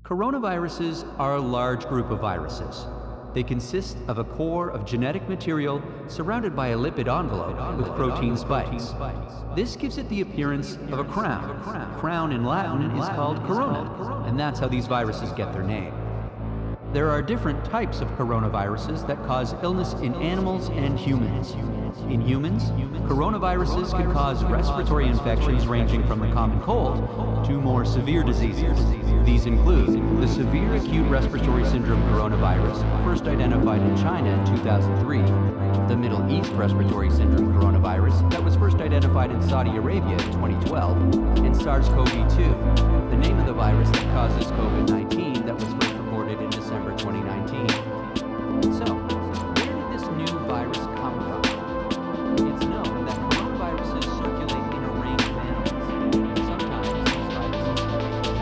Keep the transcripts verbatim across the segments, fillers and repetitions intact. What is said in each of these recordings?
Coronaviruses are a large group of viruses. They consist of a core of genetic material surrounded by a lipid envelope with protein spikes. This gives it the appearance of a crown. Crown in Latin is called corona, and that's how these viruses get their name. There are different types of coronaviruses that cause illness in animals and humans. In humans, coronaviruses can cause respiratory infections ranging from the common cold to more severe diseases. These include the severe acute respiratory syndrome coronavirus, first identified in China in two thousand three, the Middle East respiratory syndrome coronavirus that was first identified in Saudi Arabia in twenty twelve, and SARS CoV two, the name of the virus that causes COVID nineteen that was first reported in December twenty nineteen. So, where did this new virus come from? It's known that coronaviruses circulate in a range of animals. Sometimes these viruses can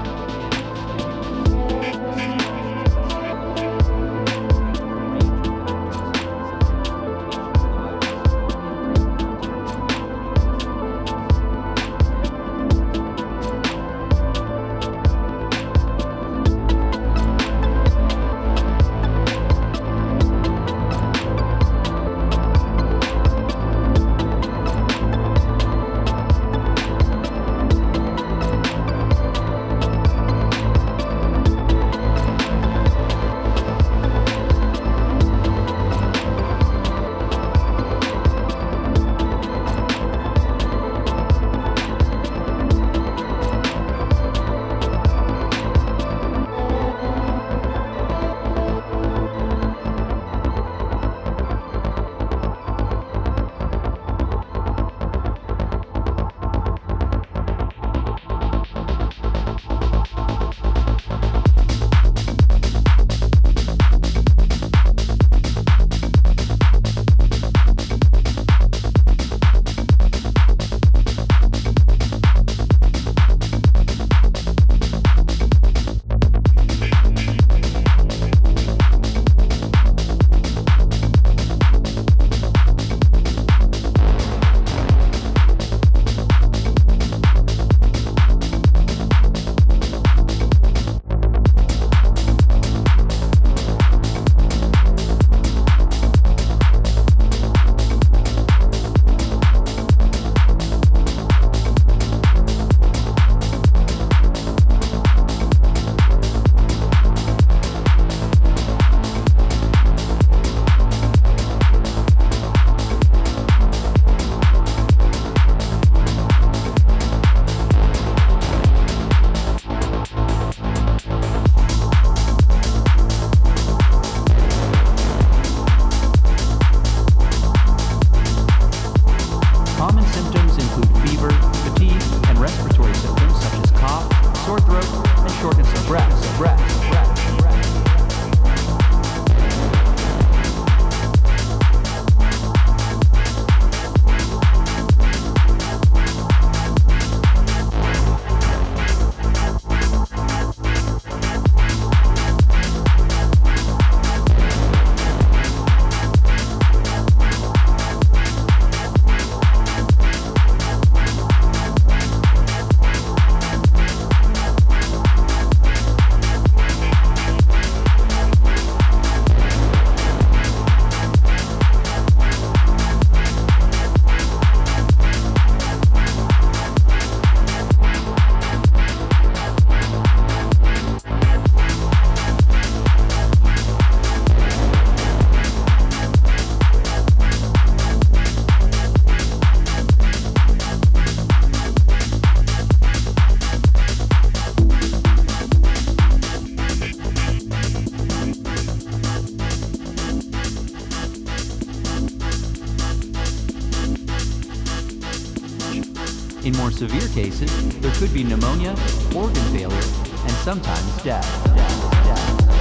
In more severe cases, there could be pneumonia, organ failure, and sometimes death. death, death.